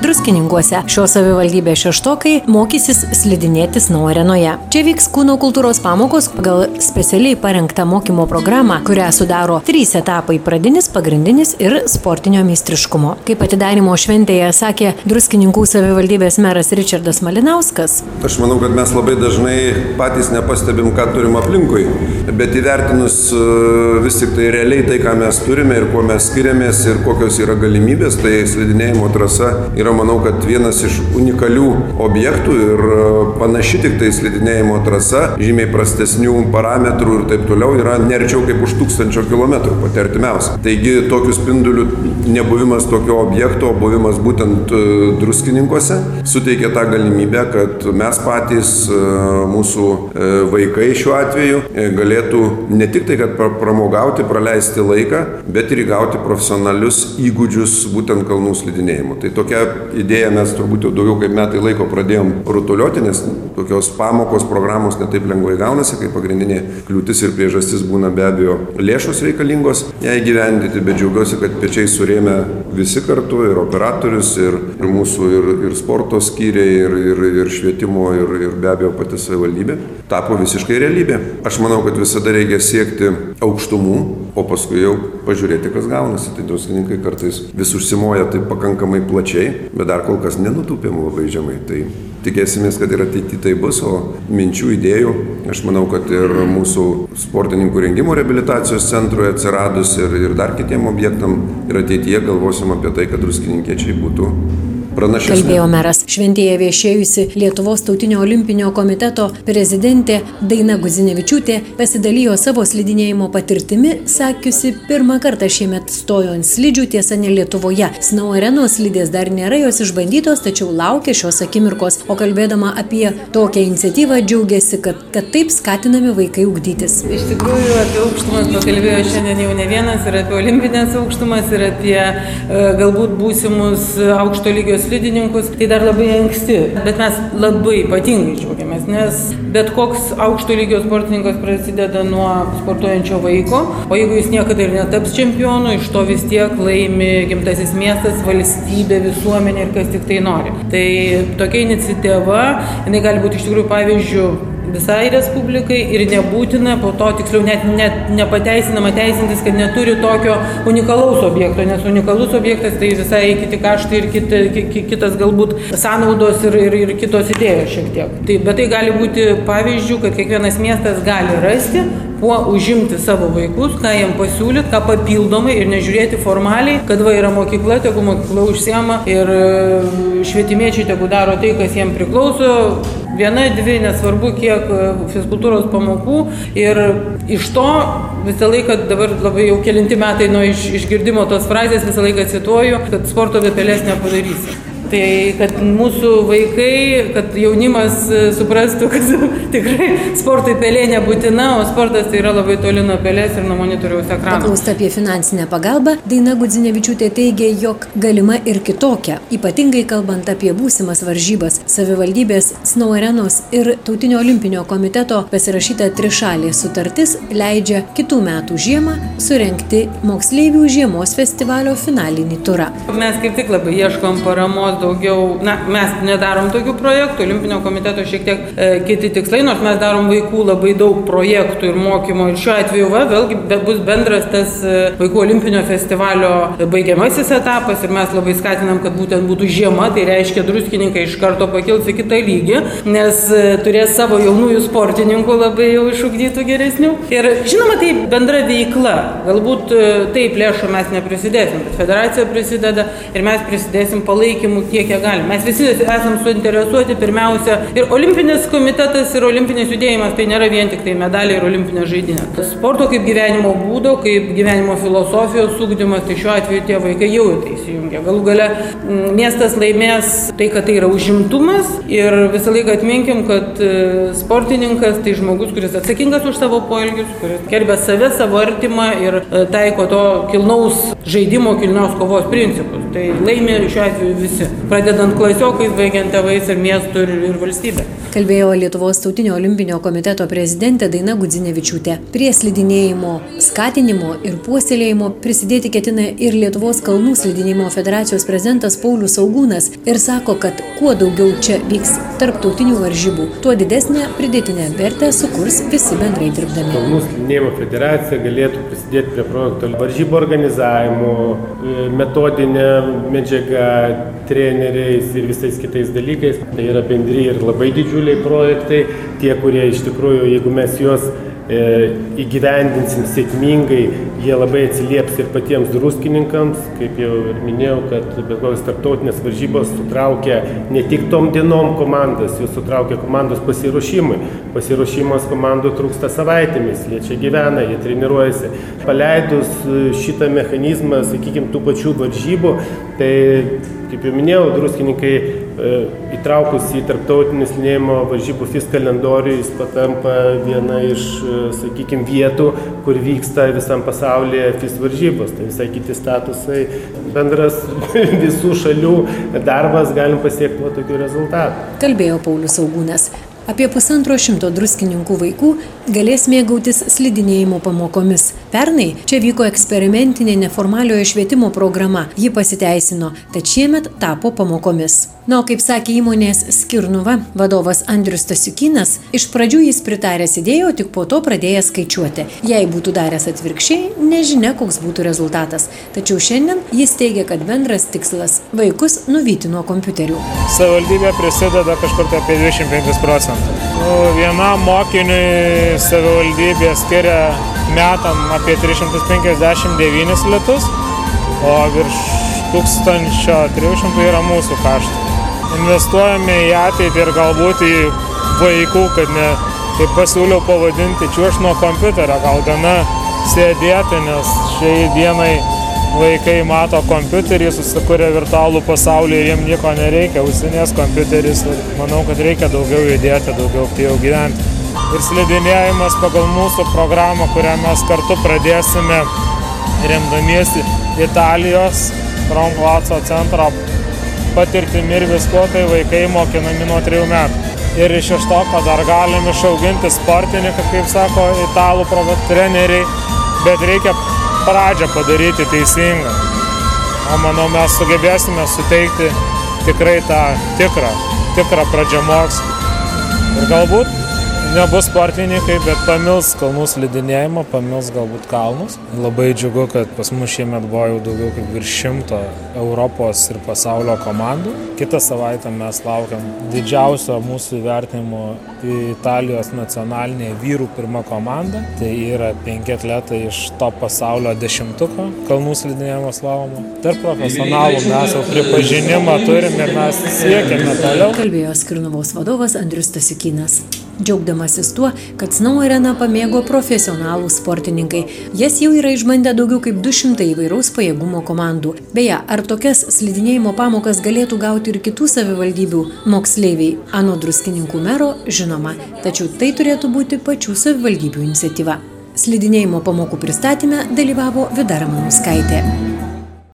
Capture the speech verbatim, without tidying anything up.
Druskininkuose. Šios savivaldybės šeštokai mokysis slidinėti Snow arenoje. Čia vyks kūno kultūros pamokos pagal specialiai parengtą mokymo programą, kurią sudaro trys etapai – pradinis, pagrindinis ir sportinio meistriškumo. Kaip atidarymo šventėje sakė Druskininkų savivaldybės meras Ričardas Malinauskas. Aš manau, kad mes labai dažnai patys nepastebim, ką turim aplinkui, bet įvertinus vis tik tai realiai tai, ką mes turime ir kuo mes skiriamės ir kokios yra galimybės, tai slidinėjimo trasa yra, manau, kad vienas iš unikalių objektų ir panaši tik tai slidinėjimo trasa, žymiai prastesnių parametrų ir taip toliau yra nerčiau kaip už tūkstančio kilometrų pati artimiausia. Taigi tokių spindulių nebuvimas tokio objekto, buvimas būtent Druskininkuose suteikia tą galimybę, kad mes patys, mūsų vaikai šiuo atveju, galėtų ne tik tai, kad pramogauti, praleisti laiką, bet ir įgauti profesionalius įgūdžius būtent kalnų slidinėjimo. Tai tokia idėja mes turbūt jau daugiau kaip metai laiko pradėjom rutuliuoti, nes tokios pamokos programos netaip lengvai gaunasi, kai pagrindinė kliūtis ir priežastis būna be abejo lėšos reikalingos ją įgyvendinti, bet džiaugiuosi, kad pečiai surėmė visi kartu, ir operatorius, ir, ir mūsų ir, ir sporto skyriai, ir, ir, ir švietimo, ir, ir be abejo pati savivaldybė. Tapo visiškai realybė. Aš manau, kad visada reikia siekti aukštumų, o paskui jau pažiūrėti, kas gaunasi. Tai druskininkai kartais vis užsimoja taip pakankamai plačiai, bet dar kol kas nenutūpėm labai žemai. Tai tikėsimės, kad ir ateityje tai bus, o minčių, idėjų, aš manau, kad ir mūsų sportininkų rengimo reabilitacijos centrui atsiradus ir, ir dar kitiem objektam ir ateityje galvosim apie tai, kad druskininkiečiai būtų pranašesnė. Kalbėjo meras. Šventėje viešėjusi Lietuvos tautinio olimpinio komiteto prezidentė Daina Gudzinevičiūtė pasidalijo savo slidinėjimo patirtimi, sakiusi, pirmą kartą šiemet stojo ant slidžių, tiesa ne Lietuvoje. Snow arenos slidės dar nėra jos išbandytos, tačiau laukia šios akimirkos. O kalbėdama apie tokią iniciatyvą džiaugiasi, kad, kad taip skatinami vaikai ugdytis. Iš tikrųjų, apie aukštumas pakalbėjo šiandien jau ne vienas, ir apie olimpinės aukštumas, ir apie e, galbūt būsimus aukšto lygio slidininkus, tai dar labai anksti, bet mes labai ypatingai džiaugiamės, nes bet koks aukšto lygio sportininkas prasideda nuo sportuojančio vaiko, o jeigu jis niekada ir netaps čempionu, iš to vis tiek laimi gimtasis miestas, valstybė, visuomenė ir kas tik tai nori. Tai tokia iniciatyva, jinai gali būti iš tikrųjų pavyzdžių visai Respublikai ir nebūtina po to, tiksliau net, net nepateisinama teisintis, kad neturi tokio unikalaus objekto, nes unikalus objektas tai visai kiti kaštai ir kita, kitas galbūt sąnaudos ir, ir, ir kitos idėjos šiek tiek. Tai, bet tai gali būti pavyzdžių, kad kiekvienas miestas gali rasti, kuo užimti savo vaikus, ką jiem pasiūlyti, ką papildomai ir nežiūrėti formaliai, kad va yra mokykla, tegu mokykla užsiema ir švietimiečiai tegu daro tai, kas jiem priklauso. Viena, dvi, nesvarbu kiek fizkultūros pamokų ir iš to visą laiką, dabar labai jau kelinti metai nuo iš, išgirdimo tos frazės, visą laiką cituoju, kad sporto be pelės nepadarysi. Tai kad mūsų vaikai, kad jaunimas suprastų, kad tikrai sportui pelė nebūtina, o sportas tai yra labai toli nuo pelės ir nuo monitoriaus ekrano. Paklausta apie finansinę pagalbą, Daina Gudzinevičiūtė teigė, jog galima ir kitokia. Ypatingai kalbant apie būsimas varžybas, savivaldybės Snow arenos ir Tautinio olimpinio komiteto pasirašyta trišalė sutartis leidžia kitų metų žiemą surengti moksleivių žiemos festivalio finalinį turą. Mes kaip tik labai ieškom paramos daugiau, na, mes nedarom tokių projektų, Olimpinio komiteto šiek tiek e, kiti tikslai, nors mes darom vaikų labai daug projektų ir mokymo. Ir šiuo atveju, va, vėlgi be, bus bendras tas e, vaikų olimpinio festivalio baigiamasis etapas ir mes labai skatinam, kad būtent būtų žiema, tai reiškia druskininkai iš karto pakils į kitą lygį, nes e, turės savo jaunųjų sportininkų labai jau išugdytų geresnių. Ir žinoma, tai bendra veikla. Galbūt e, taip lėšų mes neprisidėsim, bet federacija prisideda ir mes prisidėsim palaikymu kiek jie gali. Mes visi esam suinteresuoti pirmiausia ir olimpinis komitetas ir olimpinis judėjimas, tai nėra vien tik tai medaliai ir olimpinės žaidynės. Sporto kaip gyvenimo būdo, kaip gyvenimo filosofijos ugdymas, tai šiuo atveju tie vaikai jau į tai įsijungia. Galų gale miestas laimės tai, kad tai yra užimtumas ir visą laiką atminkim, kad sportininkas tai žmogus, kuris atsakingas už savo poelgius, kuris gerbia save, savo artimą ir taiko to kilnaus žaidimo, kilnios kovos principus. Tai laimė šiuo atveju visi. pradedant klasiokais, baigiant tėvais ir miestu ir, ir valstybė. Kalbėjo Lietuvos tautinio olimpinio komiteto prezidentė Daina Gudzinevičiūtė. Prie slidinėjimo skatinimo ir puoselėjimo prisidėti ketina ir Lietuvos kalnų slidinėjimo federacijos prezidentas Paulius Saugūnas ir sako, kad kuo daugiau čia vyks tarptautinių varžybų, tuo didesnę pridėtinę vertę sukurs visi bendrai dirbdami. Kalnų slidinėjimo federacija galėtų prisidėti prie projekto varžybų organizavimo, metodinė medžiaga, treneriais ir visais kitais dalykais. Tai yra bendri ir labai didžiuliai projektai, tie, kurie iš tikrųjų, jeigu mes juos e, įgyvendinsim sėkmingai, jie labai atsilieps ir patiems druskininkams, kaip jau ir minėjau, kad bet kokios tarptautinės varžybos sutraukia ne tik tom dienom komandas, jos sutraukia komandos pasiruošimui. Pasiruošimas komandų trūksta savaitėmis, jie čia gyvena, jie treniruojasi. Paleidus šitą mechanizmą, sakykime, tų pačių varžybų, tai, kaip jau minėjau, druskininkai e, įtraukus į tarptautinį slidinėjimo varžybų FIS kalendorių, jis patampa viena iš, sakykime, vietų, kur vyksta visam pasaulyje FIS varžybos. Tai visai kiti statusai, bendras visų šalių darbas, galim pasiekti va tokių rezultatų. Kalbėjo Paulius Saugūnas. Apie pusantro šimto druskininkų vaikų galės mėgautis slidinėjimo pamokomis. Pernai čia vyko eksperimentinė neformaliojo švietimo programa. Ji pasiteisino, tad šiemet tapo pamokomis. Na, o kaip sakė įmonės Skirnuva vadovas Andrius Stasiukynas, iš pradžių jis pritaręs idėjo, tik po to pradėjęs skaičiuoti. Jei būtų daręs atvirkščiai, nežinia, koks būtų rezultatas. Tačiau šiandien jis teigia, kad bendras tikslas – vaikus nuvyti nuo kompiuterių. Savivaldybė prisideda kažkur tai apie dvidešimt penkis procentus. Nu, vienam mokiniui savivaldybė skiria metam apie tris šimtus penkiasdešimt devynis litus, o virš tūkstančio trijų šimtų yra mūsų kaštai. Investuojame į ateitį ir galbūt į vaikų, kad ne, kaip pasiūliau pavadinti, čiuoš nuo kompiuterio, gal gana sėdėti, nes šiai dienai vaikai mato kompiuterį, susikuria virtualų pasaulį ir jiems nieko nereikia, ausinės kompiuteris. Manau, kad reikia daugiau judėti, daugiau aktyviau gyventi. Ir slidinėjimas pagal mūsų programą, kurią mes kartu pradėsime remdamiesi Italijos Kronplaco centro patirtimi ir visko, tai vaikai mokinami nuo trijų metų. Ir iš to, kad dar galim išauginti sportininką, kaip sako italų treneriai, bet reikia pradžią padaryti teisingą. O manau, mes sugebėsime suteikti tikrai tą tikrą, tikrą pradžiamokslį. Ir galbūt nebus sportininkai, bet pamils kalnų slidinėjimą, pamils galbūt kalnus. Labai džiugu, kad pas mus šiemet buvo jau daugiau kaip virš šimto Europos ir pasaulio komandų. Kitą savaitę mes laukiam didžiausio mūsų įvertinimo Italijos nacionalinėje vyrų pirma komanda. Tai yra penki atletai iš top pasaulio dešimtuko kalnų slidinėjimo slalomo. Tarp profesionalų mes jau pripažinimą turime ir mes siekiame toliau. Kalbėjo Skirnuvos vadovas Andrius Stasiukynas. Džiaugdamasis tuo, kad Snow areną pamėgo profesionalų sportininkai. Jas jau yra išbandę daugiau kaip du šimtai įvairaus pajėgumo komandų. Beje, ar tokias slidinėjimo pamokas galėtų gauti ir kitų savivaldybių moksleiviai? Anot druskininkų mero žinoma, tačiau tai turėtų būti pačių savivaldybių iniciatyva. Slidinėjimo pamokų pristatyme dalyvavo Vida Ramanauskaitė.